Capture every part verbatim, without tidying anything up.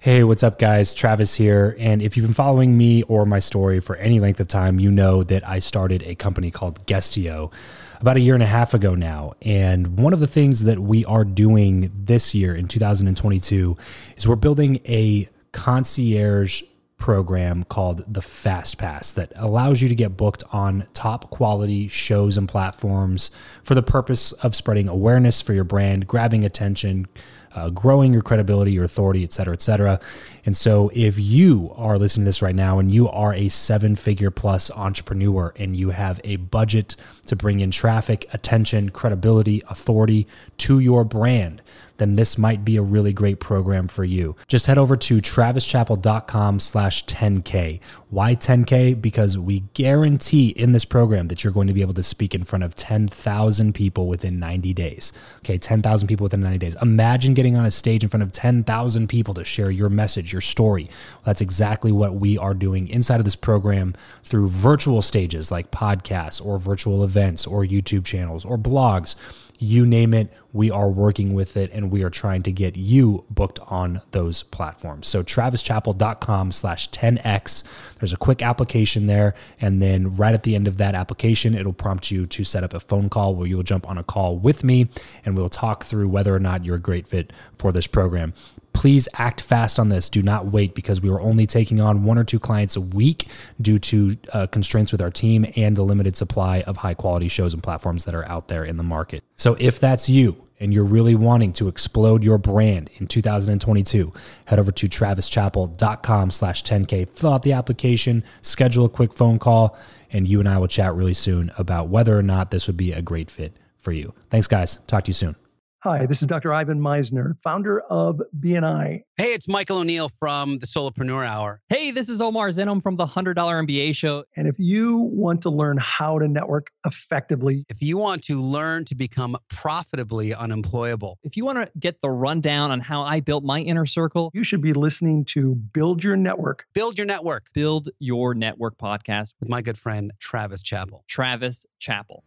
Hey, what's up, guys? Travis here. And if you've been following me or my story for any length of time, you know that I started a company called Guestio about a year and a half ago now. And one of the things that we are doing this year in two thousand twenty-two is we're building a concierge program called the Fast Pass that allows you to get booked on top quality shows and platforms for the purpose of spreading awareness for your brand, grabbing attention, Uh, growing your credibility, your authority, et cetera, et cetera. And so if you are listening to this right now and you are a seven figure plus entrepreneur and you have a budget to bring in traffic, attention, credibility, authority to your brand, then this might be a really great program for you. Just head over to travischappell.com slash 10K. Why ten K? Because we guarantee in this program that you're going to be able to speak in front of ten thousand people within ninety days. Okay, ten thousand people within ninety days. Imagine getting on a stage in front of ten thousand people to share your message, your story. Well, that's exactly what we are doing inside of this program through virtual stages like podcasts or virtual events or YouTube channels or blogs. You name it, we are working with it, and we are trying to get you booked on those platforms. So travischappell.com slash 10X. There's a quick application there, and then right at the end of that application, it'll prompt you to set up a phone call where you'll jump on a call with me, and we'll talk through whether or not you're a great fit for this program. Please act fast on this. Do not wait, because we are only taking on one or two clients a week due to uh, constraints with our team and the limited supply of high quality shows and platforms that are out there in the market. So if that's you and you're really wanting to explode your brand in two thousand twenty-two, head over to travischappell.com slash 10K, fill out the application, schedule a quick phone call, and you and I will chat really soon about whether or not this would be a great fit for you. Thanks, guys. Talk to you soon. Hi, this is Doctor Ivan Meisner, founder of B N I. Hey, it's Michael O'Neill from the Solopreneur Hour. Hey, this is Omar Zenhom from the one hundred dollar M B A Show. And if you want to learn how to network effectively, If you want to learn to become profitably unemployable, If you want to get the rundown on how I built my inner circle, you should be listening to Build Your Network. build your network Build Your Network podcast with my good friend, Travis Chappell. Travis Chappell.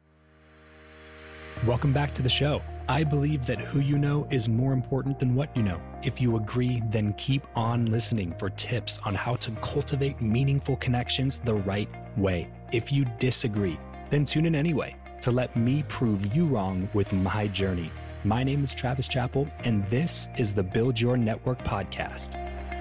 Welcome back to the show. I believe that who you know is more important than what you know. If you agree, then keep on listening for tips on how to cultivate meaningful connections the right way. If you disagree, then tune in anyway to let me prove you wrong with my journey. My name is Travis Chappell, and this is the Build Your Network podcast.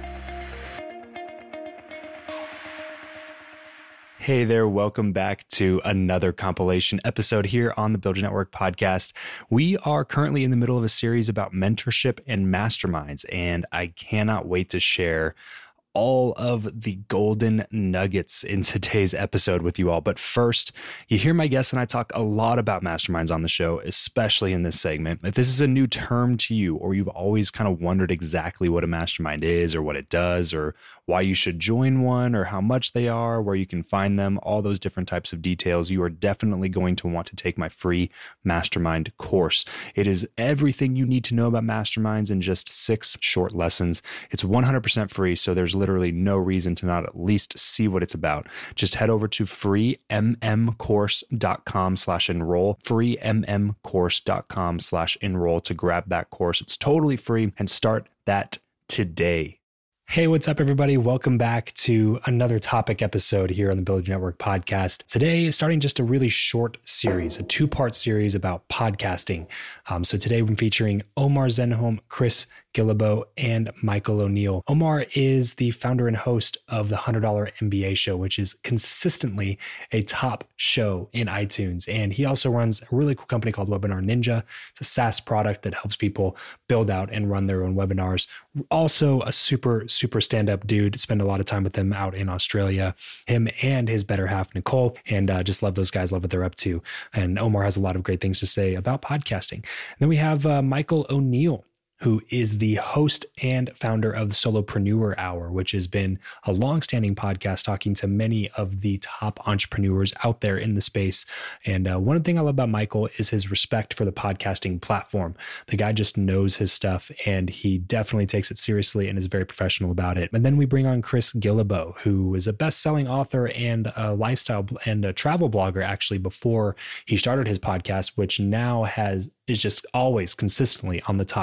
Hey there, welcome back to another compilation episode here on the Build Your Network podcast. We are currently in the middle of a series about mentorship and masterminds, and I cannot wait to share all of the golden nuggets in today's episode with you all. But first, you hear my guests and I talk a lot about masterminds on the show, especially in this segment. If this is a new term to you, or you've always kind of wondered exactly what a mastermind is or what it does, or why you should join one, or how much they are, where you can find them, all those different types of details, you are definitely going to want to take my free mastermind course. It is everything you need to know about masterminds in just six short lessons. It's one hundred percent free, so there's literally no reason to not at least see what it's about. Just head over to freemmcourse.com slash enroll, freemmcourse.com slash enroll to grab that course. It's totally free, and start that today. Hey, what's up, everybody? Welcome back to another topic episode here on the Build Your Network podcast. Today is starting just a really short series, a two-part series about podcasting. Um, so today we're featuring Omar Zenhom, Chris Guillebeau, and Michael O'Neill. Omar is the founder and host of the one hundred dollar M B A Show, which is consistently a top show in iTunes. And he also runs a really cool company called Webinar Ninja. It's a SaaS product that helps people build out and run their own webinars. Also a super, super stand-up dude. Spend a lot of time with him out in Australia, him and his better half, Nicole, and uh, just love those guys, love what they're up to. And Omar has a lot of great things to say about podcasting. And then we have uh, Michael O'Neill, who is the host and founder of the Solopreneur Hour, which has been a longstanding podcast talking to many of the top entrepreneurs out there in the space. And uh, one thing I love about Michael is his respect for the podcasting platform. The guy just knows his stuff, and he definitely takes it seriously and is very professional about it. And then we bring on Chris Guillebeau, who is a best-selling author and a lifestyle and a travel blogger, actually, before he started his podcast, which now has is just always consistently on the top charts in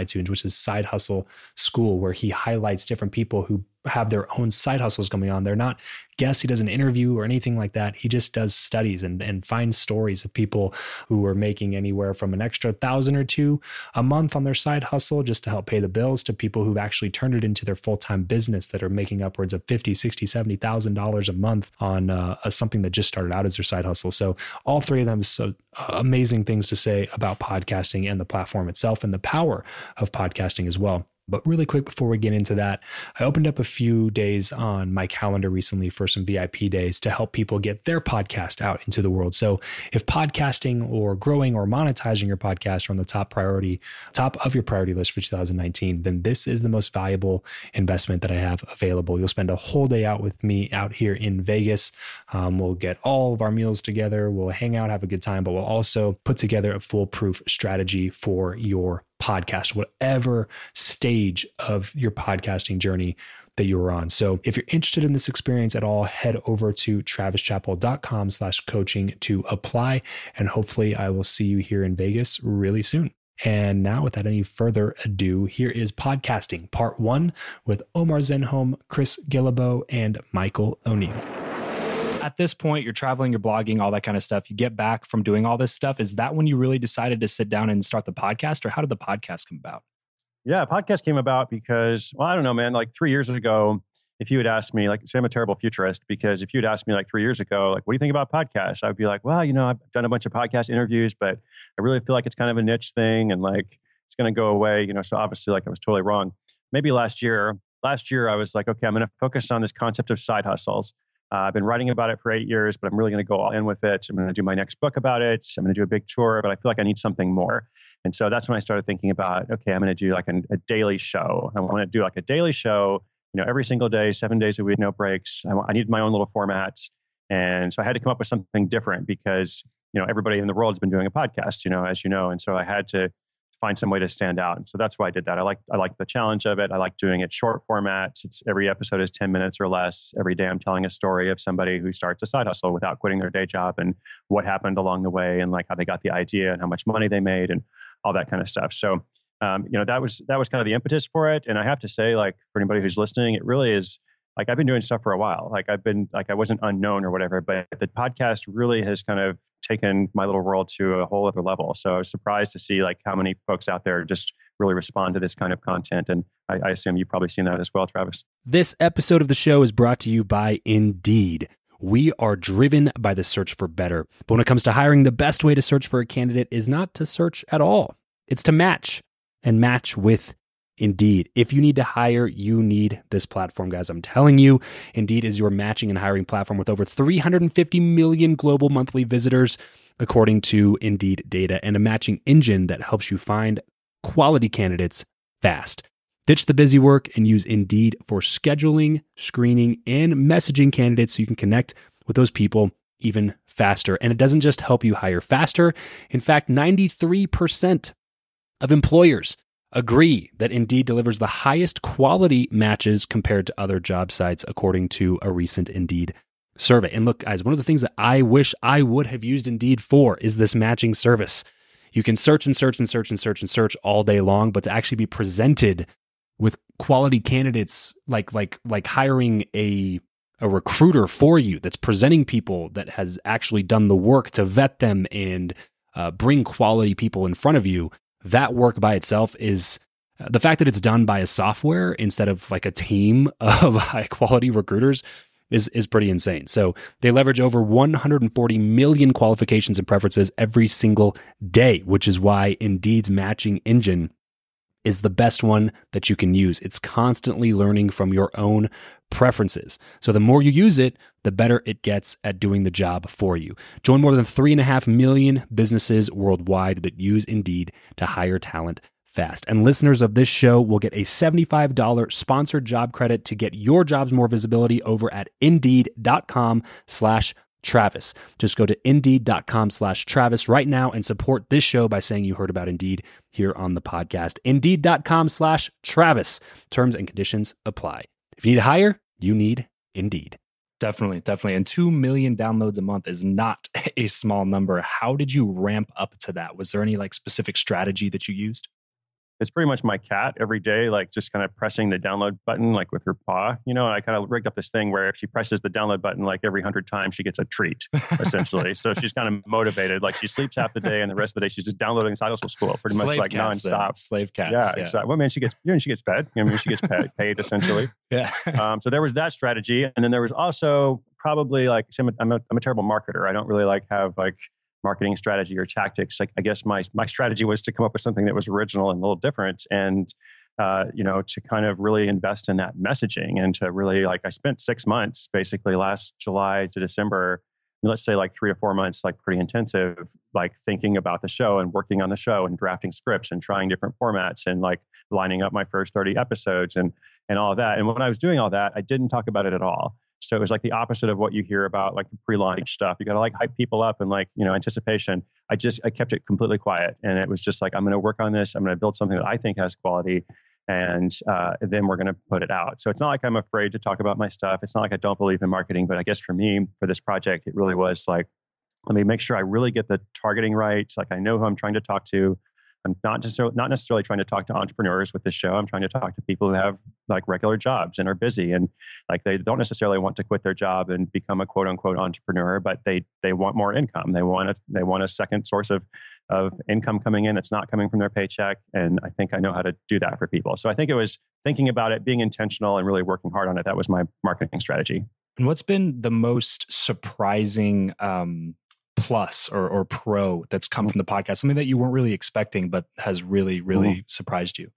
iTunes, which is Side Hustle School, where he highlights different people who have their own side hustles going on. They're not guests. He doesn't interview or anything like that. He just does studies and, and finds stories of people who are making anywhere from an extra thousand or two a month on their side hustle just to help pay the bills, to people who've actually turned it into their full-time business that are making upwards of fifty, sixty, seventy thousand dollars a month on uh, a, something that just started out as their side hustle. So all three of them is so uh, amazing things to say about podcasting and the platform itself and the power of podcasting as well. But really quick before we get into that, I opened up a few days on my calendar recently for some V I P days to help people get their podcast out into the world. So if podcasting or growing or monetizing your podcast are on the top priority, top of your priority list for two thousand nineteen, then this is the most valuable investment that I have available. You'll spend a whole day out with me out here in Vegas. Um, we'll get all of our meals together. We'll hang out, have a good time, but we'll also put together a foolproof strategy for your podcast, whatever stage of your podcasting journey that you're on. So if you're interested in this experience at all, head over to travischappell.com slash coaching to apply. And hopefully I will see you here in Vegas really soon. And now without any further ado, here is Podcasting Part One with Omar Zenhom, Chris Guillebeau, and Michael O'Neill. At this point, you're traveling, you're blogging, all that kind of stuff. You get back from doing all this stuff. Is that when you really decided to sit down and start the podcast, or how did the podcast come about? Yeah, podcast came about because, well, I don't know, man, like three years ago, if you had asked me, like, say I'm a terrible futurist, because if you'd asked me like three years ago, like, what do you think about podcasts? I'd be like, well, you know, I've done a bunch of podcast interviews, but I really feel like it's kind of a niche thing and like it's going to go away, you know, so obviously like I was totally wrong. Maybe last year, last year I was like, okay, I'm going to focus on this concept of side hustles. Uh, I've been writing about it for eight years, but I'm really going to go all in with it. I'm going to do my next book about it. I'm going to do a big tour, but I feel like I need something more. And so that's when I started thinking about, okay, I'm going to do like a, a daily show. I want to do like a daily show, you know, every single day, seven days a week, no breaks. I, I needed my own little format. And so I had to come up with something different because, you know, everybody in the world has been doing a podcast, you know, as you know. And so I had to find some way to stand out. And so that's why I did that. I like I like the challenge of it. I like doing it short format. It's every episode is ten minutes or less. Every day I'm telling a story of somebody who starts a side hustle without quitting their day job and what happened along the way and like how they got the idea and how much money they made and all that kind of stuff. So, um, you know, that was that was kind of the impetus for it. And I have to say, like, for anybody who's listening, it really is like I've been doing stuff for a while. Like I've been like I wasn't unknown or whatever, but the podcast really has kind of taken my little world to a whole other level. So I was surprised to see like how many folks out there just really respond to this kind of content. And I, I assume you've probably seen that as well, Travis. This episode of the show is brought to you by Indeed. We are driven by the search for better. But when it comes to hiring, the best way to search for a candidate is not to search at all. It's to match and match with Indeed. If you need to hire, you need this platform, guys. I'm telling you, Indeed is your matching and hiring platform with over three hundred fifty million global monthly visitors, according to Indeed data, and a matching engine that helps you find quality candidates fast. Ditch the busy work and use Indeed for scheduling, screening, and messaging candidates so you can connect with those people even faster. And it doesn't just help you hire faster. In fact, ninety-three percent of employers agree that Indeed delivers the highest quality matches compared to other job sites, according to a recent Indeed survey. And look, guys, one of the things that I wish I would have used Indeed for is this matching service. You can search and search and search and search and search all day long, but to actually be presented with quality candidates, like like like hiring a a recruiter for you that's presenting people that has actually done the work to vet them and uh, bring quality people in front of you. That work by itself is uh, the fact that it's done by a software instead of like a team of high quality recruiters is is pretty insane. So they leverage over one hundred forty million qualifications and preferences every single day, which is why Indeed's matching engine is the best one that you can use. It's constantly learning from your own preferences. So the more you use it, the better it gets at doing the job for you. Join more than three and a half million businesses worldwide that use Indeed to hire talent fast. And listeners of this show will get a seventy-five dollars sponsored job credit to get your jobs more visibility over at indeed.com slash Travis. Just go to indeed.com slash Travis right now and support this show by saying you heard about Indeed here on the podcast. Indeed.com slash Travis. Terms and conditions apply. If you need to hire, you need Indeed. Definitely, definitely. And two million downloads a month is not a small number. How did you ramp up to that? Was there any like specific strategy that you used? is pretty much my cat every day, like just kind of pressing the download button, like with her paw. You know, I kind of rigged up this thing where if she presses the download button, like every hundred times, she gets a treat, essentially. So she's kind of motivated. Like she sleeps half the day, and the rest of the day she's just downloading Side Hustle School, pretty much Slave like cats, nonstop. then. Slave cats. Yeah, Yeah, exactly. Well, I mean, she gets, you know, she gets fed. I mean, she gets paid, paid essentially. Yeah. um, so there was that strategy, and then there was also probably like I'm a, I'm a, I'm a terrible marketer. I don't really like have like marketing strategy or tactics. Like I guess my my strategy was to come up with something that was original and a little different, and uh, you know, to kind of really invest in that messaging and to really like I spent six months basically last July to December, let's say like three to four months, like pretty intensive, like thinking about the show and working on the show and drafting scripts and trying different formats and like lining up my first thirty episodes and and all of that. And when I was doing all that, I didn't talk about it at all. So it was like the opposite of what you hear about like the pre-launch stuff. You got to like hype people up and like, you know, anticipation. I just, I kept it completely quiet. And it was just like, I'm going to work on this. I'm going to build something that I think has quality. And uh, then we're going to put it out. So it's not like I'm afraid to talk about my stuff. It's not like I don't believe in marketing. But I guess for me, for this project, it really was like, let me make sure I really get the targeting right. Like I know who I'm trying to talk to. I'm not just not necessarily trying to talk to entrepreneurs with this show. I'm trying to talk to people who have like regular jobs and are busy and like they don't necessarily want to quit their job and become a quote unquote entrepreneur, but they they want more income. They want a, they want a second source of of income coming in that's not coming from their paycheck. And I think I know how to do that for people. So I think it was thinking about it, being intentional, and really working hard on it. That was my marketing strategy. And what's been the most surprising um, plus or, or pro that's come from the podcast? Something that you weren't really expecting, but has really, really mm-hmm. surprised you?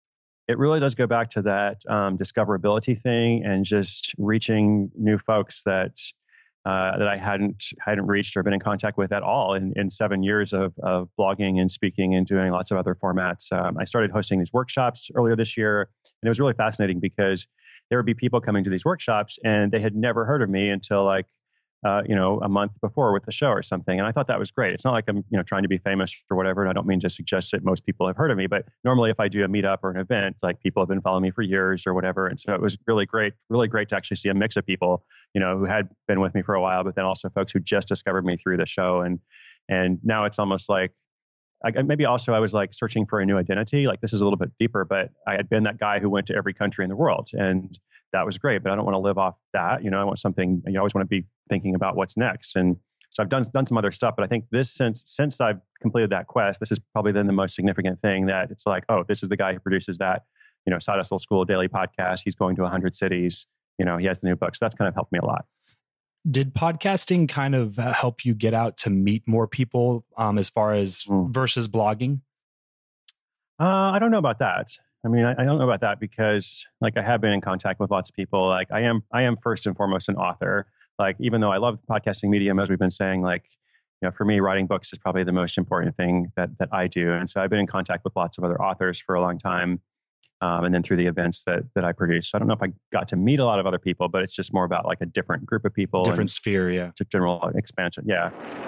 It really does go back to that um, discoverability thing and just reaching new folks that uh, that I hadn't hadn't reached or been in contact with at all in, in seven years of, of blogging and speaking and doing lots of other formats. Um, I started hosting these workshops earlier this year, and it was really fascinating because there would be people coming to these workshops and they had never heard of me until like Uh, you know, a month before with the show or something. And I thought that was great. It's not like I'm, you know, trying to be famous or whatever. And I don't mean to suggest that most people have heard of me, but normally if I do a meetup or an event, like people have been following me for years or whatever. And so it was really great, really great to actually see a mix of people, you know, who had been with me for a while, but then also folks who just discovered me through the show. And, and now it's almost like, I, maybe also I was like searching for a new identity. Like this is a little bit deeper, but I had been that guy who went to every country in the world, and that was great, but I don't want to live off that. You know, I want something, you always want to be thinking about what's next. And so I've done done some other stuff, but I think this, since since I've completed that quest, this is probably then the most significant thing, that it's like, oh, this is the guy who produces that, you know, Side Hustle School daily podcast. He's going to one hundred cities. You know, he has the new book. So that's kind of helped me a lot. Did podcasting kind of help you get out to meet more people um, as far as mm. versus blogging? Uh, I don't know about that. I mean, I, I don't know about that because like I have been in contact with lots of people. Like I am, I am first and foremost an author. Like, even though I love the podcasting medium, as we've been saying, like, you know, for me, writing books is probably the most important thing that that I do. And so I've been in contact with lots of other authors for a long time. Um, and then through the events that that I produce. So I don't know if I got to meet a lot of other people, but it's just more about like a different group of people. Different sphere, yeah. General expansion, yeah.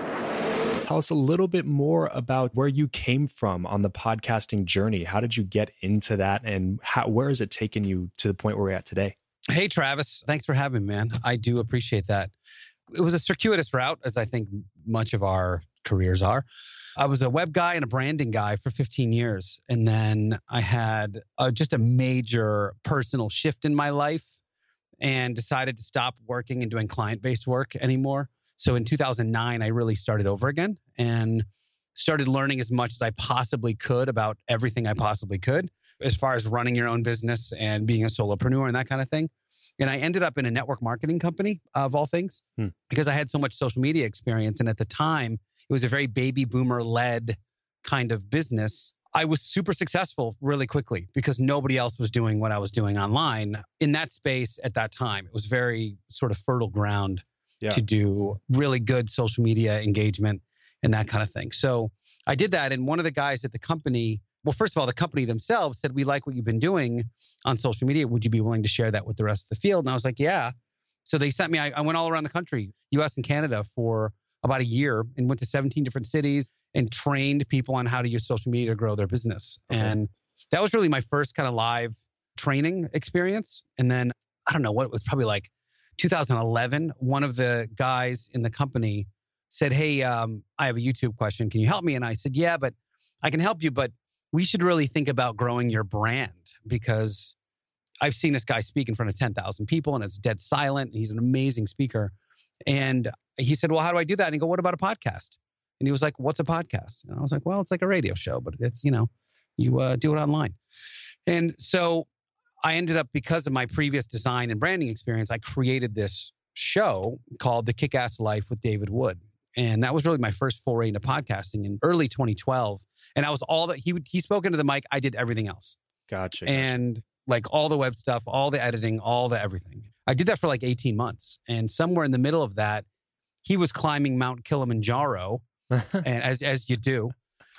Tell us a little bit more about where you came from on the podcasting journey. How did you get into that, and how, where has it taken you to the point where we're at today? Hey, Travis. Thanks for having me, man. I do appreciate that. It was a circuitous route, as I think much of our careers are. I was a web guy and a branding guy for fifteen years. And then I had uh, just a major personal shift in my life and decided to stop working and doing client-based work anymore. So in two thousand nine, I really started over again and started learning as much as I possibly could about everything I possibly could, as far as running your own business and being a solopreneur and that kind of thing. And I ended up in a network marketing company, of all things, hmm. because I had so much social media experience. And at the time, it was a very baby boomer led kind of business. I was super successful really quickly because nobody else was doing what I was doing online in that space at that time. It was very sort of fertile ground yeah. to do really good social media engagement and that kind of thing. So I did that. And one of the guys at the company, well, first of all, the company themselves said, we like what you've been doing on social media. Would you be willing to share that with the rest of the field? And I was like, yeah. So they sent me, I, I went all around the country, U S and Canada, for about a year and went to seventeen different cities and trained people on how to use social media to grow their business. Okay. And that was really my first kind of live training experience. And then, I don't know what it was, probably like two thousand eleven, one of the guys in the company said, hey, um, I have a YouTube question. Can you help me? And I said, yeah, but I can help you, but we should really think about growing your brand, because I've seen this guy speak in front of ten thousand people and it's dead silent. He's an amazing speaker. And he said, well, how do I do that? And he go, what about a podcast? And he was like, what's a podcast? And I was like, well, it's like a radio show, but it's, you know, you uh, do it online. And so I ended up, because of my previous design and branding experience, I created this show called The Kick-Ass Life with David Wood. And that was really my first foray into podcasting in early twenty twelve. And I was all that he would, he spoke into the mic. I did everything else. Gotcha. gotcha. And like all the web stuff, all the editing, all the everything. I did that for like eighteen months. And somewhere in the middle of that, he was climbing Mount Kilimanjaro, and as as you do.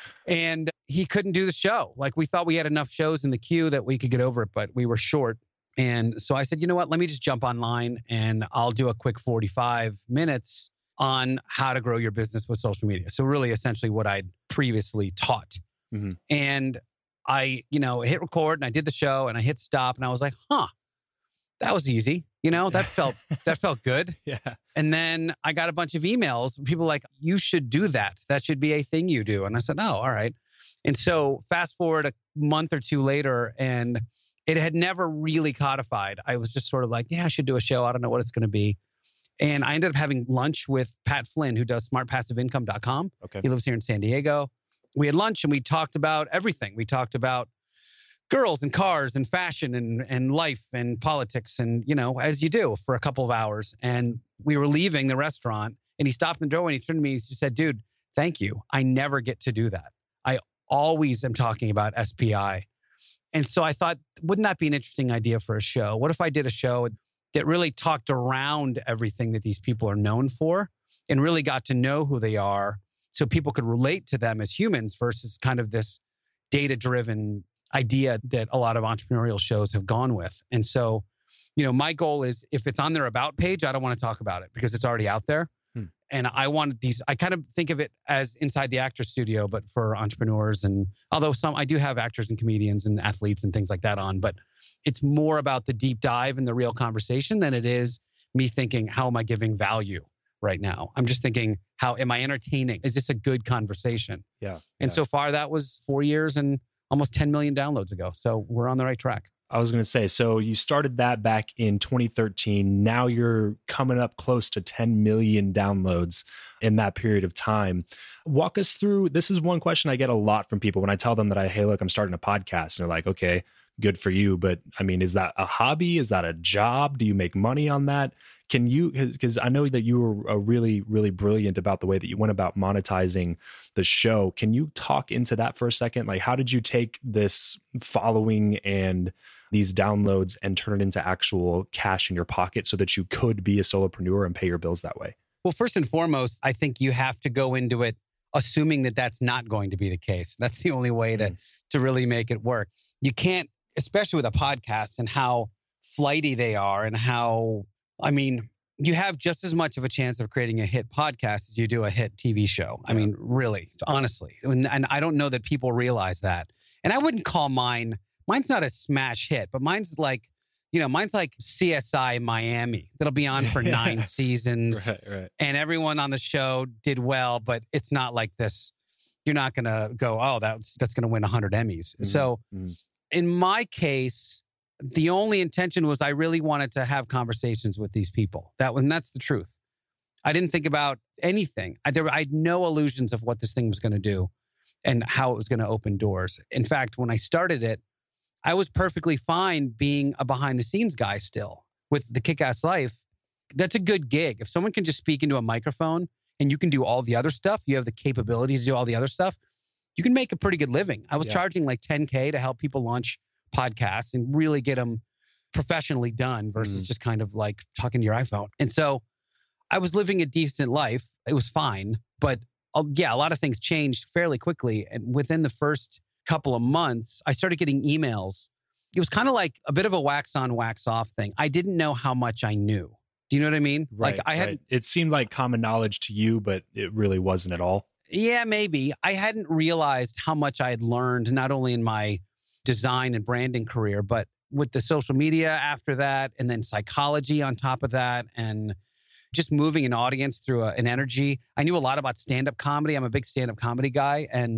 And he couldn't do the show. Like, we thought we had enough shows in the queue that we could get over it, but we were short. And so I said, you know what, let me just jump online and I'll do a quick forty-five minutes on how to grow your business with social media. So really essentially what I'd previously taught. Mm-hmm. And I, you know, hit record and I did the show and I hit stop and I was like, huh, that was easy. You know, that felt, that felt good. Yeah. And then I got a bunch of emails, people like, you should do that. That should be a thing you do. And I said, oh, all right. And so fast forward a month or two later, and it had never really codified. I was just sort of like, yeah, I should do a show. I don't know what it's going to be. And I ended up having lunch with Pat Flynn, who does smart passive income dot com. Okay. He lives here in San Diego. We had lunch and we talked about everything. We talked about girls and cars and fashion and, and life and politics and, you know, as you do, for a couple of hours. And we were leaving the restaurant and he stopped in the door and he turned to me and he said, dude, thank you. I never get to do that. I always am talking about S P I. And so I thought, wouldn't that be an interesting idea for a show? What if I did a show that really talked around everything that these people are known for and really got to know who they are so people could relate to them as humans versus kind of this data-driven idea that a lot of entrepreneurial shows have gone with. And so, you know, my goal is, if it's on their about page, I don't want to talk about it because it's already out there. Hmm. And I wanted these, I kind of think of it as inside the actor studio, but for entrepreneurs. And although some, I do have actors and comedians and athletes and things like that on, but it's more about the deep dive and the real conversation than it is me thinking, how am I giving value right now? I'm just thinking, how am I entertaining? Is this a good conversation? Yeah. And yeah. so far that was four years and almost ten million downloads ago. So we're on the right track. I was going to say, so you started that back in twenty thirteen. Now you're coming up close to ten million downloads in that period of time. Walk us through, this is one question I get a lot from people when I tell them that I, hey, look, I'm starting a podcast. And they're like, okay, good for you. But I mean, is that a hobby? Is that a job? Do you make money on that? Can you, because I know that you were uh, really, really brilliant about the way that you went about monetizing the show. Can you talk into that for a second? Like, how did you take this following and these downloads and turn it into actual cash in your pocket so that you could be a solopreneur and pay your bills that way? Well, first and foremost, I think you have to go into it assuming that that's not going to be the case. That's the only way to, mm. to really make it work. You can't, especially with a podcast and how flighty they are and how, I mean, you have just as much of a chance of creating a hit podcast as you do a hit T V show. Yeah. I mean, really, honestly. And, and I don't know that people realize that. And I wouldn't call mine, mine's not a smash hit, but mine's like, you know, mine's like C S I Miami that'll be on for nine seasons. Right, right. And everyone on the show did well, but it's not like this. You're not going to go, oh, that's, that's going to win one hundred Emmys. Mm-hmm. So mm-hmm. in my case, the only intention was I really wanted to have conversations with these people. That was, and that's the truth. I didn't think about anything. I, there, I had no illusions of what this thing was going to do and how it was going to open doors. In fact, when I started it, I was perfectly fine being a behind the scenes guy still with the Kick-Ass Life. That's a good gig. If someone can just speak into a microphone and you can do all the other stuff, you have the capability to do all the other stuff, you can make a pretty good living. I was yeah. charging like ten K to help people launch podcasts and really get them professionally done versus mm. just kind of like talking to your iPhone. And so I was living a decent life. It was fine. But uh, yeah, a lot of things changed fairly quickly. And within the first couple of months, I started getting emails. It was kind of like a bit of a wax on, wax off thing. I didn't know how much I knew. Do you know what I mean? Right, like I had, right. It seemed like common knowledge to you, but it really wasn't at all. Yeah, maybe. I hadn't realized how much I had learned, not only in my design and branding career, but with the social media after that, and then psychology on top of that, and just moving an audience through a, an energy. I knew a lot about stand-up comedy. I'm a big stand-up comedy guy. And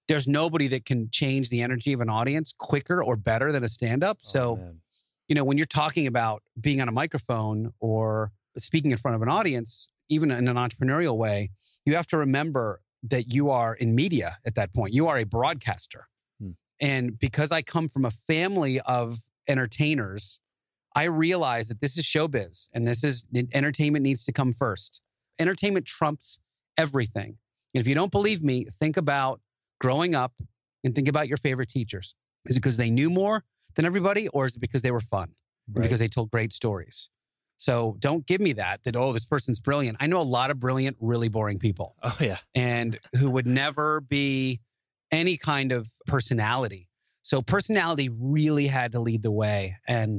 there's nobody that can change the energy of an audience quicker or better than a stand-up. Oh, so, man. you know, when you're talking about being on a microphone or speaking in front of an audience, even in an entrepreneurial way, you have to remember that you are in media at that point. You are a broadcaster. Hmm. And because I come from a family of entertainers, I realize that this is showbiz and this is entertainment needs to come first. Entertainment trumps everything. And if you don't believe me, think about growing up and think about your favorite teachers. Is it because they knew more than everybody, or is it because they were fun? Right. Because they told great stories? So don't give me that, that, oh, this person's brilliant. I know a lot of brilliant, really boring people. Oh, yeah. And who would never be any kind of personality. So personality really had to lead the way. And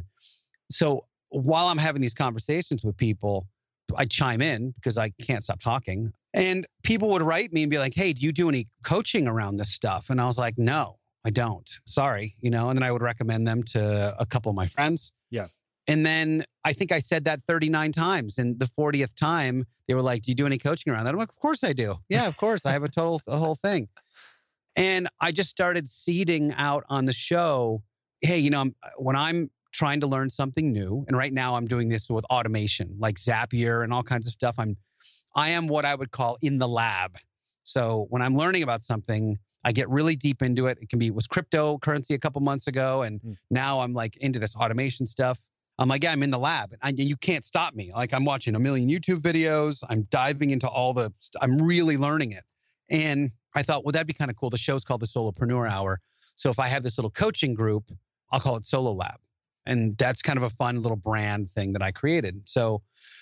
so while I'm having these conversations with people, I chime in because I can't stop talking. And people would write me and be like, hey, do you do any coaching around this stuff? And I was like, no, I don't. Sorry. You know, and then I would recommend them to a couple of my friends. Yeah. And then I think I said that thirty-nine times. And the fortieth time, they were like, do you do any coaching around that? I'm like, of course I do. Yeah, of course. I have a total, the whole thing. And I just started seeding out on the show, hey, you know, I'm, when I'm trying to learn something new, and right now I'm doing this with automation, like Zapier and all kinds of stuff. I'm, I am what I would call in the lab. So when I'm learning about something, I get really deep into it. It can be, it was cryptocurrency a couple months ago. And mm. now I'm like into this automation stuff. I'm like, yeah, I'm in the lab and, I, and you can't stop me. Like I'm watching a million YouTube videos. I'm diving into all the, st- I'm really learning it. And I thought, well, that'd be kind of cool. The show's called the Solopreneur Hour. So if I have this little coaching group, I'll call it Solo Lab. And that's kind of a fun little brand thing that I created. So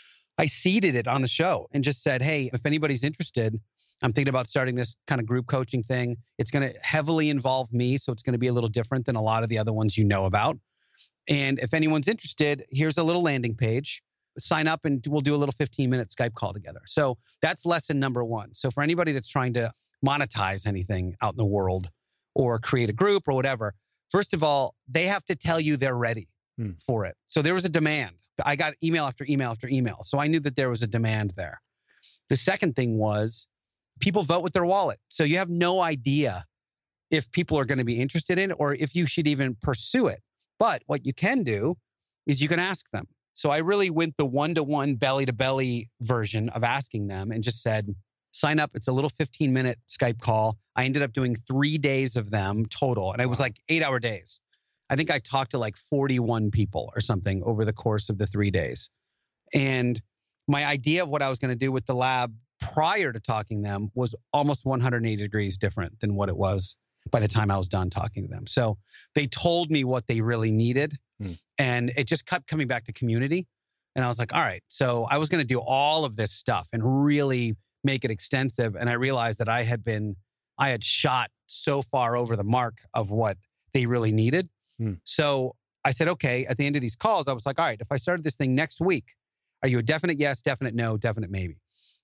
I seeded it on the show and just said, hey, if anybody's interested, I'm thinking about starting this kind of group coaching thing. It's going to heavily involve me. So it's going to be a little different than a lot of the other ones you know about. And if anyone's interested, here's a little landing page. Sign up and we'll do a little fifteen minute Skype call together. So that's lesson number one. So for anybody that's trying to monetize anything out in the world or create a group or whatever, first of all, they have to tell you they're ready hmm. for it. So there was a demand. I got email after email after email. So I knew that there was a demand there. The second thing was people vote with their wallet. So you have no idea if people are going to be interested in it or if you should even pursue it. But what you can do is you can ask them. So I really went the one-to-one belly-to-belly version of asking them and just said, sign up. It's a little fifteen minute Skype call. I ended up doing three days of them total. And it was like eight hour days. I think I talked to like forty-one people or something over the course of the three days. And my idea of what I was going to do with the lab prior to talking to them was almost one hundred eighty degrees different than what it was by the time I was done talking to them. So they told me what they really needed. Hmm. And it just kept coming back to community. And I was like, all right, so I was going to do all of this stuff and really make it extensive. And I realized that I had been, I had shot so far over the mark of what they really needed. Hmm. So I said, okay, at the end of these calls, I was like, all right, if I started this thing next week, are you a definite yes, definite no, definite maybe?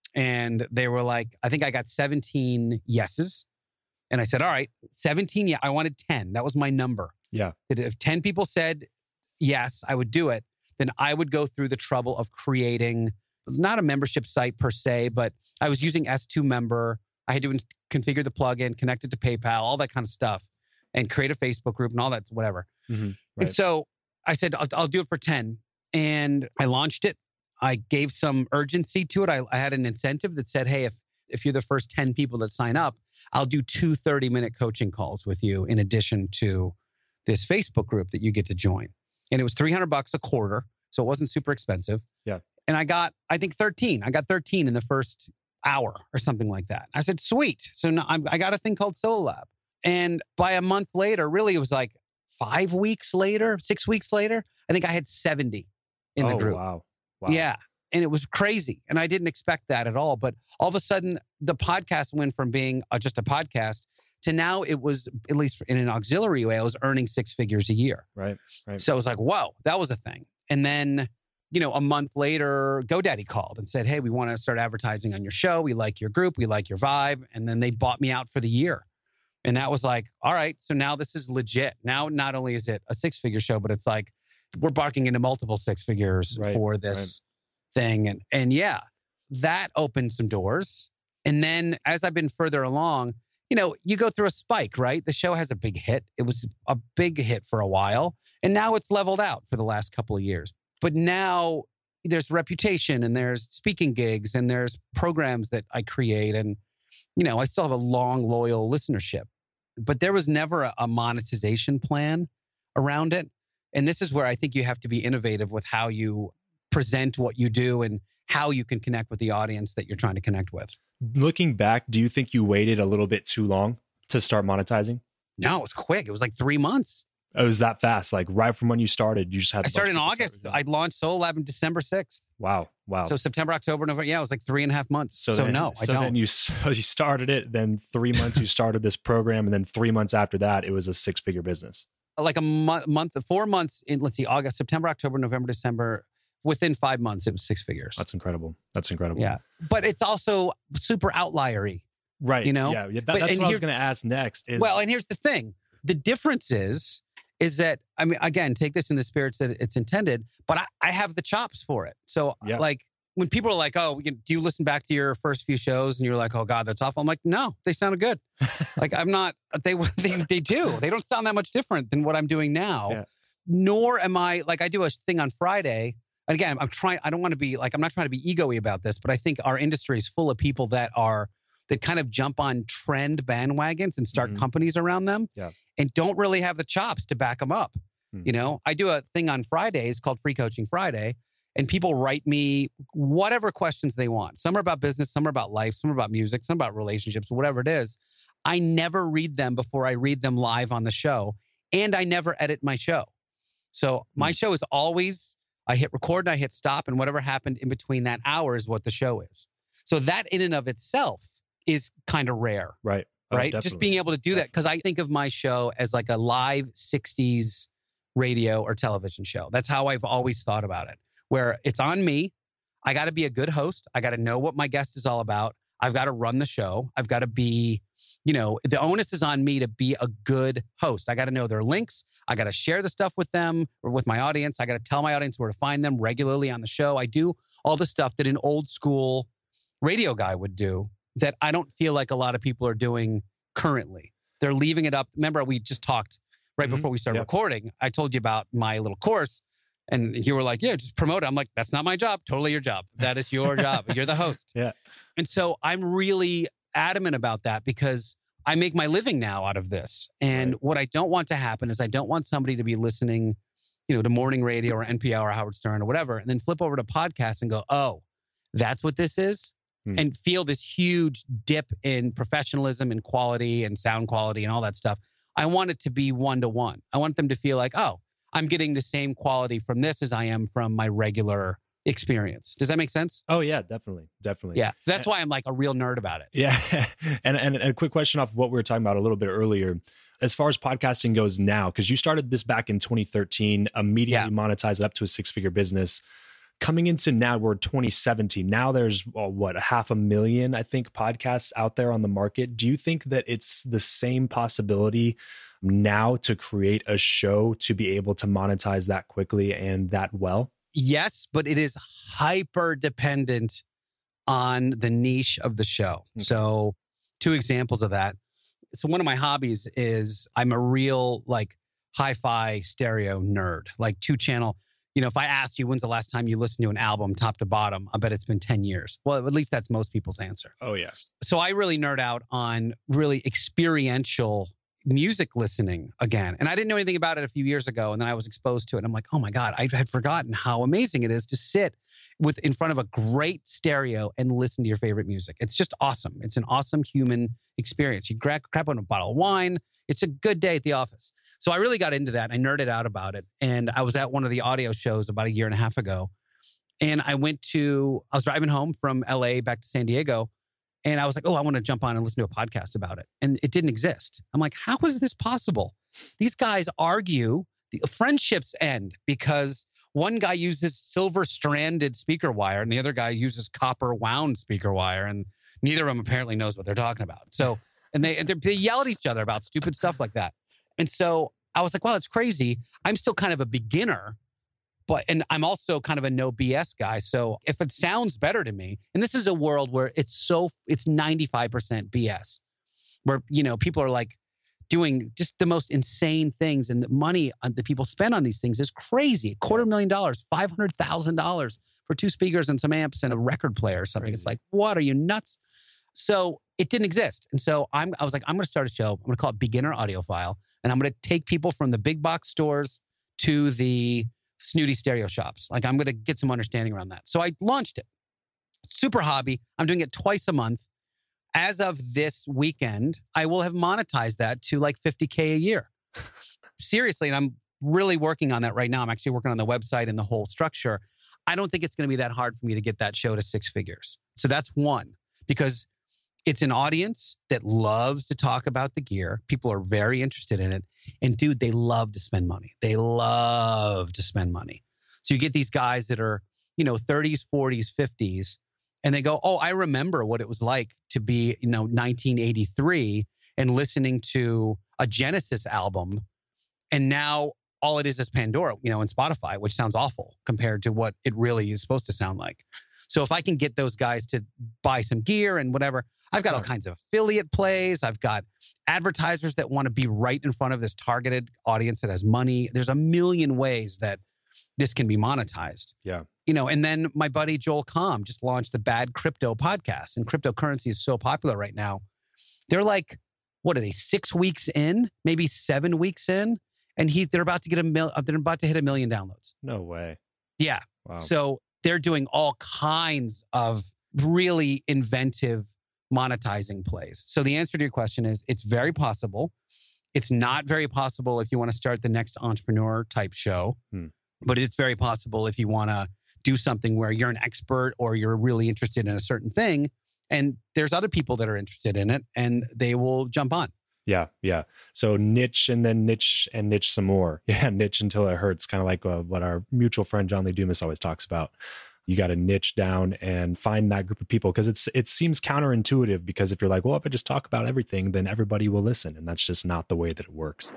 And they were like, I think I got seventeen yeses. And I said, all right, seventeen, yeah, I wanted ten. That was my number. Yeah. That if ten people said yes, I would do it, then I would go through the trouble of creating, not a membership site per se, but I was using S two Member. I had to configure the plugin, connect it to PayPal, all that kind of stuff, and create a Facebook group and all that, whatever. Mm-hmm, right. And so I said, I'll, I'll do it for ten. And I launched it. I gave some urgency to it. I, I had an incentive that said, hey, if, if you're the first ten people that sign up, I'll do two thirty minute coaching calls with you in addition to this Facebook group that you get to join. And it was three hundred bucks a quarter. So it wasn't super expensive. Yeah. And I got, I think thirteen. I got thirteen in the first hour or something like that. I said, sweet. So now I'm, I got a thing called Solo Lab. And by a month later, really it was like five weeks later, six weeks later, I think I had seventy in oh, the group. Wow. Wow. Yeah. And it was crazy. And I didn't expect that at all. But all of a sudden, the podcast went from being uh, just a podcast to now it was, at least in an auxiliary way, I was earning six figures a year. Right. Right. So I was like, whoa, that was a thing. And then, you know, a month later, GoDaddy called and said, hey, we want to start advertising on your show. We like your group. We like your vibe. And then they bought me out for the year. And that was like, all right, so now this is legit. Now, not only is it a six figure show, but it's like, we're barking into multiple six figures right, for this right. thing. And, and yeah, that opened some doors. And then as I've been further along, you know, you go through a spike, right? The show has a big hit. It was a big hit for a while, and now it's leveled out for the last couple of years. But now there's reputation, and there's speaking gigs, and there's programs that I create, and, you know, I still have a long, loyal listenership. But there was never a, a monetization plan around it. And this is where I think you have to be innovative with how you present what you do and how you can connect with the audience that you're trying to connect with. Looking back, do you think you waited a little bit too long to start monetizing? No, it was quick. It was like three months. It was that fast, like right from when you started. You just had. I started in August. I launched Soul Lab on December sixth. Wow, wow. So September, October, November. Yeah, it was like three and a half months. So, so then, no, I so don't. then you so you started it. Then three months you started this program, and then three months after that, it was a six-figure business. Like a mo- month, four months in. Let's see, August, September, October, November, December. Within five months, it was six figures. That's incredible. That's incredible. Yeah, but it's also super outliery. Right. You know. Yeah. yeah that, but, that's what I was here, going to ask next. Is, well, and here's the thing: the difference is. Is that, I mean, again, take this in the spirits that it's intended, but I, I have the chops for it. So yeah. like when people are like, oh, do you listen back to your first few shows and you're like, oh God, that's awful. I'm like, no, they sounded good. Like I'm not, they, they, they do. They don't sound that much different than what I'm doing now. Yeah. Nor am I, like I do a thing on Friday. And again, I'm trying, I don't want to be like, I'm not trying to be ego-y about this, but I think our industry is full of people that are, that kind of jump on trend bandwagons and start mm-hmm. companies around them. Yeah. And don't really have the chops to back them up. Hmm. You know, I do a thing on Fridays called Free Coaching Friday, and people write me whatever questions they want. Some are about business, some are about life, some are about music, some about relationships, whatever it is. I never read them before I read them live on the show, and I never edit my show. So my hmm. show is always, I hit record and I hit stop, and whatever happened in between that hour is what the show is. So that in and of itself is kind of rare. Right. Oh, right. Definitely. Just being able to do that. Because I think of my show as like a live sixties radio or television show. That's how I've always thought about it, where it's on me. I got to be a good host. I got to know what my guest is all about. I've got to run the show. I've got to be, you know, the onus is on me to be a good host. I got to know their links. I got to share the stuff with them or with my audience. I got to tell my audience where to find them regularly on the show. I do all the stuff that an old school radio guy would do that I don't feel like a lot of people are doing currently. They're leaving it up. Remember, we just talked right mm-hmm. before we started yep. recording. I told you about my little course, and you were like, yeah, just promote it. I'm like, that's not my job. Totally your job. That is your job. You're the host. Yeah. And so I'm really adamant about that because I make my living now out of this. And right. what I don't want to happen is I don't want somebody to be listening, you know, to morning radio or N P R or Howard Stern or whatever, and then flip over to podcasts and go, oh, that's what this is? And feel this huge dip in professionalism and quality and sound quality and all that stuff. I want it to be one-to-one. I want them to feel like, oh, I'm getting the same quality from this as I am from my regular experience. Does that make sense? Oh, yeah, definitely. Definitely. Yeah. So that's why I'm like a real nerd about it. Yeah. and, and, and a quick question off what we were talking about a little bit earlier. As far as podcasting goes now, because you started this back in twenty thirteen, immediately yeah. monetized it up to a six-figure business. Coming into now, we're twenty seventeen. Now there's, well, what, a half a million, I think, podcasts out there on the market. Do you think that it's the same possibility now to create a show to be able to monetize that quickly and that well? Yes, but it is hyper dependent on the niche of the show. Okay. So two examples of that. So one of my hobbies is I'm a real like hi-fi stereo nerd, like two channel. You know, if I asked you when's the last time you listened to an album top to bottom, I bet it's been ten years. Well, at least that's most people's answer. Oh, yeah. So I really nerd out on really experiential music listening again. And I didn't know anything about it a few years ago. And then I was exposed to it. And I'm like, oh my God, I had forgotten how amazing it is to sit with in front of a great stereo and listen to your favorite music. It's just awesome. It's an awesome human experience. You grab, grab on a bottle of wine. It's a good day at the office. So I really got into that. I nerded out about it. And I was at one of the audio shows about a year and a half ago. And I went to, I was driving home from L A back to San Diego. And I was like, oh, I want to jump on and listen to a podcast about it. And it didn't exist. I'm like, how is this possible? These guys argue, the friendships end because one guy uses silver stranded speaker wire and the other guy uses copper wound speaker wire. And neither of them apparently knows what they're talking about. So, and they, and they yell at each other about stupid stuff like that. And so I was like, well, it's crazy. I'm still kind of a beginner, but, and I'm also kind of a no B S guy. So if it sounds better to me, and this is a world where it's so, it's ninety-five percent B S. where, you know, people are like doing just the most insane things, and the money that people spend on these things is crazy. A quarter million dollars, five hundred thousand dollars for two speakers and some amps and a record player or something. Crazy. It's like, what, are you nuts? So it didn't exist. And so I'm, I was like, I'm going to start a show. I'm going to call it Beginner Audiophile. And I'm going to take people from the big box stores to the snooty stereo shops. Like, I'm going to get some understanding around that. So I launched it. Super hobby. I'm doing it twice a month. As of this weekend, I will have monetized that to like fifty K a year. Seriously. And I'm really working on that right now. I'm actually working on the website and the whole structure. I don't think it's going to be that hard for me to get that show to six figures. So that's one, because it's an audience that loves to talk about the gear. People are very interested in it. And dude, they love to spend money. They love to spend money. So you get these guys that are, you know, thirties, forties, fifties, and they go, oh, I remember what it was like to be, you know, nineteen eighty-three and listening to a Genesis album. And now all it is is Pandora, you know, and Spotify, which sounds awful compared to what it really is supposed to sound like. So if I can get those guys to buy some gear and whatever, I've got all kinds of affiliate plays. I've got advertisers that want to be right in front of this targeted audience that has money. There's a million ways that this can be monetized. Yeah. You know, and then my buddy Joel Comm just launched the Bad Crypto podcast, and cryptocurrency is so popular right now. They're like, what are they, six weeks in, maybe seven weeks in? And he, they're about to get a mil, they're about to hit a million downloads. No way. Yeah. Wow. So they're doing all kinds of really inventive monetizing plays. So the answer to your question is, it's very possible. It's not very possible if you want to start the next entrepreneur type show, hmm. but it's very possible if you want to do something where you're an expert or you're really interested in a certain thing, and there's other people that are interested in it and they will jump on. Yeah, yeah. So niche and then niche and niche some more. Yeah, niche until it hurts. Kind of like uh, what our mutual friend John Lee Dumas always talks about. You got to niche down and find that group of people, because it's it seems counterintuitive, because if you're like, well, if I just talk about everything, then everybody will listen. And that's just not the way that it works.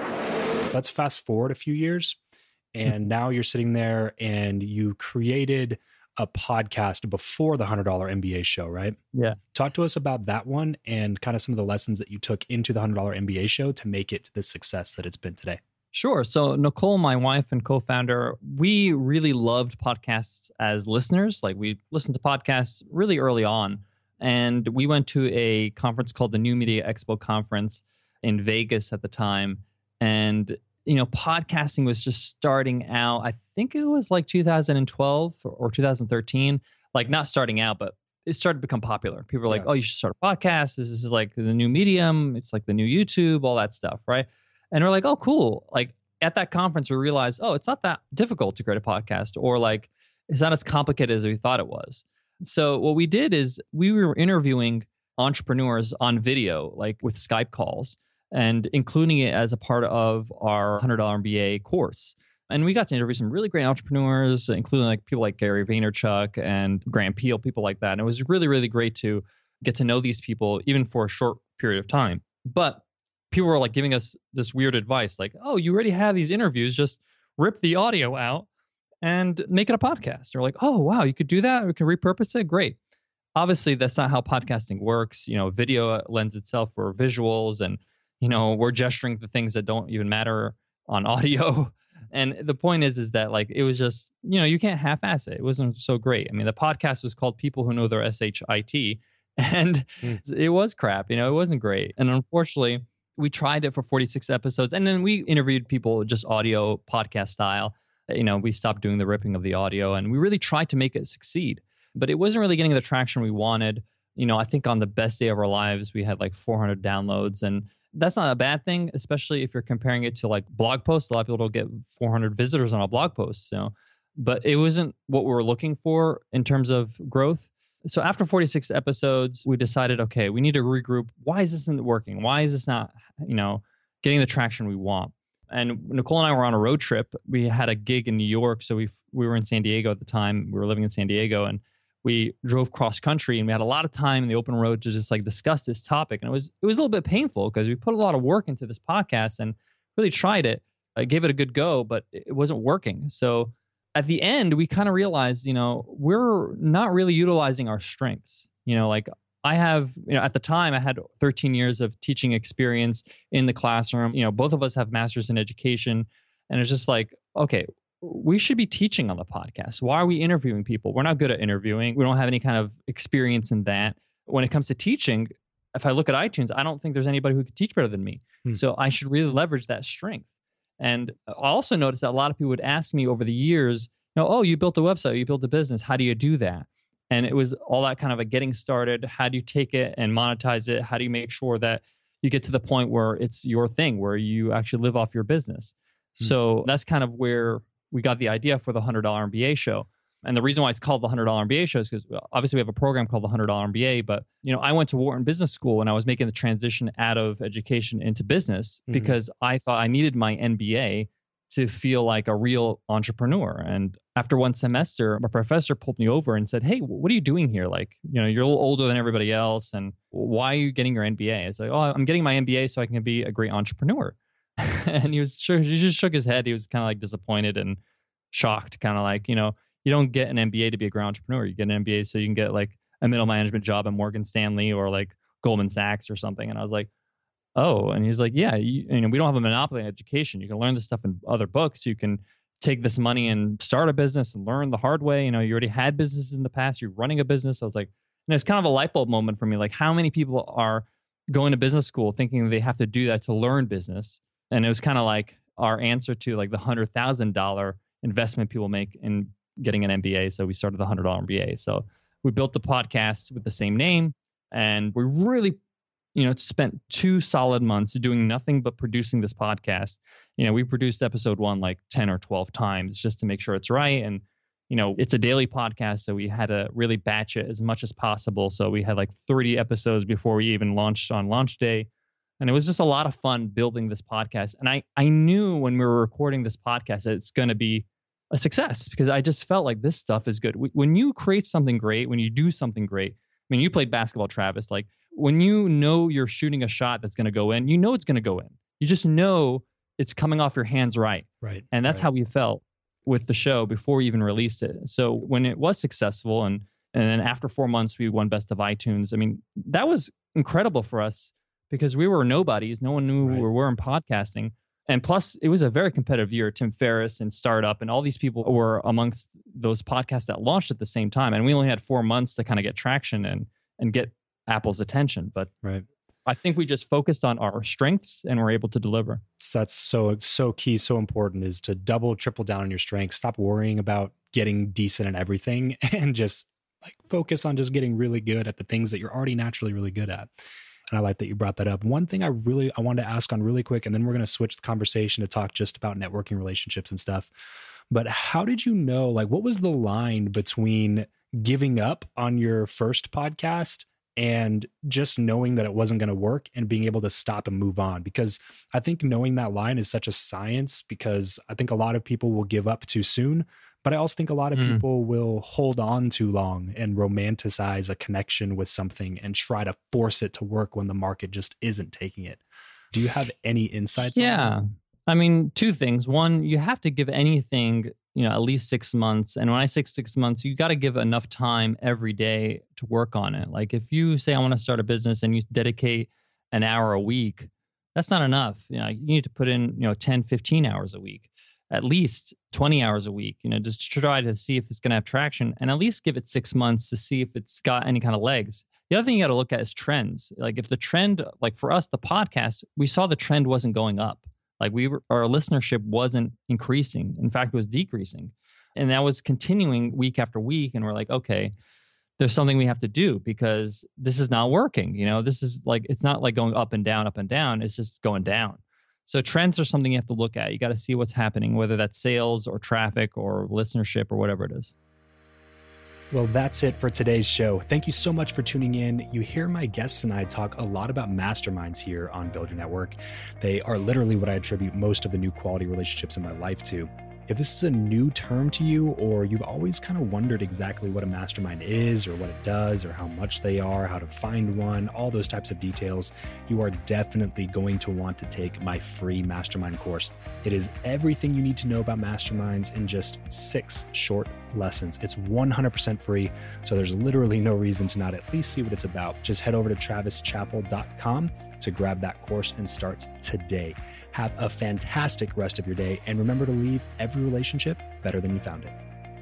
Let's fast forward a few years. And now you're sitting there and you created a podcast before the one hundred dollar M B A show, right? Yeah. Talk to us about that one and kind of some of the lessons that you took into the one hundred dollar M B A show to make it to the success that it's been today. Sure. So Nicole, my wife and co-founder, we really loved podcasts as listeners. Like, we listened to podcasts really early on. And we went to a conference called the New Media Expo Conference in Vegas at the time. And, you know, podcasting was just starting out. I think it was like two thousand twelve or two thousand thirteen, like not starting out, but it started to become popular. People were like, yeah. oh, you should start a podcast. This is like the new medium. It's like the new YouTube, all that stuff, right? And we're like, oh, cool. Like, at that conference, we realized, oh, it's not that difficult to create a podcast, or like, it's not as complicated as we thought it was. So what we did is we were interviewing entrepreneurs on video, like with Skype calls, and including it as a part of our one hundred dollar M B A course. And we got to interview some really great entrepreneurs, including like people like Gary Vaynerchuk and Graham Peel, people like that. And it was really, really great to get to know these people, even for a short period of time. But people were like giving us this weird advice, like, oh, you already have these interviews, just rip the audio out and make it a podcast. Or like, oh, wow, you could do that. We can repurpose it. Great. Obviously, that's not how podcasting works. You know, video lends itself for visuals, and, you know, we're gesturing the things that don't even matter on audio. And the point is, is that like, it was just, you know, you can't half-ass it. It wasn't so great. I mean, the podcast was called People Who Know Their S H I T, and mm. it was crap. You know, it wasn't great. And unfortunately, we tried it for forty-six episodes, and then we interviewed people just audio podcast style. You know, we stopped doing the ripping of the audio, and we really tried to make it succeed, but it wasn't really getting the traction we wanted. You know, I think on the best day of our lives, we had like four hundred downloads, and that's not a bad thing, especially if you're comparing it to like blog posts. A lot of people don't get four hundred visitors on a blog post, you know, but it wasn't what we were looking for in terms of growth. So after forty-six episodes, we decided, okay, we need to regroup. Why is this not working? Why is this not, you know, getting the traction we want? And Nicole and I were on a road trip. We had a gig in New York. So we we were in San Diego at the time. We were living in San Diego, and we drove cross country, and we had a lot of time in the open road to just like discuss this topic. And it was it was a little bit painful because we put a lot of work into this podcast and really tried it. I gave it a good go, but it wasn't working. So at the end, we kind of realized, you know, we're not really utilizing our strengths. You know, like I have, you know, at the time I had thirteen years of teaching experience in the classroom. You know, both of us have masters in education. And it's just like, okay, we should be teaching on the podcast. Why are we interviewing people? We're not good at interviewing. We don't have any kind of experience in that. When it comes to teaching, if I look at iTunes, I don't think there's anybody who could teach better than me. Hmm. So I should really leverage that strength. And I also noticed that a lot of people would ask me over the years, you know, oh, you built a website, you built a business. How do you do that? And it was all that kind of a getting started. How do you take it and monetize it? How do you make sure that you get to the point where it's your thing, where you actually live off your business? Hmm. So that's kind of where we got the idea for the one hundred dollar M B A show. And the reason why it's called the one hundred dollar M B A show is because obviously we have a program called the one hundred dollar M B A, but you know, I went to Wharton Business School and I was making the transition out of education into business mm-hmm. because I thought I needed my M B A to feel like a real entrepreneur. And after one semester, my professor pulled me over and said, hey, what are you doing here? Like, you know, you're a little older than everybody else. And why are you getting your M B A? It's like, oh, I'm getting my M B A so I can be a great entrepreneur. And he was sure, he just shook his head. He was kind of like disappointed and shocked, kind of like, you know, you don't get an M B A to be a great entrepreneur. You get an M B A so you can get like a middle management job at Morgan Stanley or like Goldman Sachs or something. And I was like, oh, and he's like, yeah, you, you know, we don't have a monopoly on education. You can learn this stuff in other books. You can take this money and start a business and learn the hard way. You know, you already had businesses in the past. You're running a business. I was like, and it's kind of a light bulb moment for me. Like, how many people are going to business school thinking they have to do that to learn business? And it was kind of like our answer to like the one hundred thousand dollars investment people make in getting an M B A. So we started the one hundred dollar M B A. So we built the podcast with the same name, and we really, you know, spent two solid months doing nothing but producing this podcast. You know, we produced episode one like ten or twelve times just to make sure it's right. And, you know, it's a daily podcast, so we had to really batch it as much as possible. So we had like thirty episodes before we even launched on launch day. And it was just a lot of fun building this podcast. And I, I knew when we were recording this podcast that it's going to be a success because I just felt like this stuff is good. When you create something great, when you do something great, I mean, you played basketball, Travis, like when you know you're shooting a shot that's going to go in, you know it's going to go in. You just know it's coming off your hands right. Right. And that's right. how we felt with the show before we even released it. So when it was successful and and then after four months, we won Best of iTunes. I mean, that was incredible for us because we were nobodies. No one knew right. who we were in podcasting. And plus, it was a very competitive year. Tim Ferriss and Startup and all these people were amongst those podcasts that launched at the same time. And we only had four months to kind of get traction and and get Apple's attention. But right. I think we just focused on our strengths and were able to deliver. That's so, so key, so important is to double, triple down on your strengths. Stop worrying about getting decent at everything and just like focus on just getting really good at the things that you're already naturally really good at. And I like that you brought that up. One thing I really, I wanted to ask on really quick, and then we're going to switch the conversation to talk just about networking relationships and stuff. But how did you know, like, what was the line between giving up on your first podcast and just knowing that it wasn't going to work and being able to stop and move on? Because I think knowing that line is such a science, because I think a lot of people will give up too soon. But I also think a lot of mm. people will hold on too long and romanticize a connection with something and try to force it to work when the market just isn't taking it. Do you have any insights yeah. on that? I mean, two things. One, you have to give anything, you know, at least six months. And when I say six months, you got to give enough time every day to work on it. Like if you say, I want to start a business and you dedicate an hour a week, that's not enough. You know, you need to put in, you know, ten, fifteen hours a week. At least twenty hours a week, you know, just to try to see if it's going to have traction and at least give it six months to see if it's got any kind of legs. The other thing you got to look at is trends. Like if the trend, like for us, the podcast, we saw the trend wasn't going up. Like we were, our listenership wasn't increasing. In fact, it was decreasing. And that was continuing week after week. And we're like, okay, there's something we have to do because this is not working. You know, this is like, it's not like going up and down, up and down. It's just going down. So trends are something you have to look at. You got to see what's happening, whether that's sales or traffic or listenership or whatever it is. Well, that's it for today's show. Thank you so much for tuning in. You hear my guests and I talk a lot about masterminds here on Build Your Network. They are literally what I attribute most of the new quality relationships in my life to. If this is a new term to you, or you've always kind of wondered exactly what a mastermind is or what it does or how much they are, how to find one, all those types of details, you are definitely going to want to take my free mastermind course. It is everything you need to know about masterminds in just six short lessons. It's one hundred percent free, so there's literally no reason to not at least see what it's about. Just head over to travis chappell dot com to grab that course and start today. Have a fantastic rest of your day, and remember to leave every relationship better than you found it.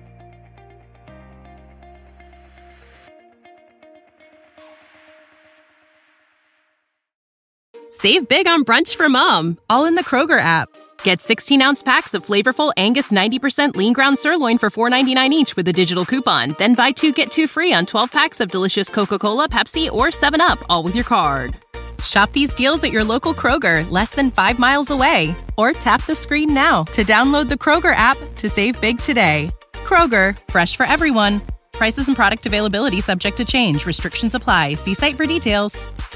Save big on brunch for mom, all in the Kroger app. Get sixteen-ounce packs of flavorful Angus ninety percent lean ground sirloin for four ninety-nine each with a digital coupon. Then buy two, get two free on twelve packs of delicious Coca-Cola, Pepsi, or seven up, all with your card. Shop these deals at your local Kroger, less than five miles away. Or tap the screen now to download the Kroger app to save big today. Kroger, fresh for everyone. Prices and product availability subject to change. Restrictions apply. See site for details.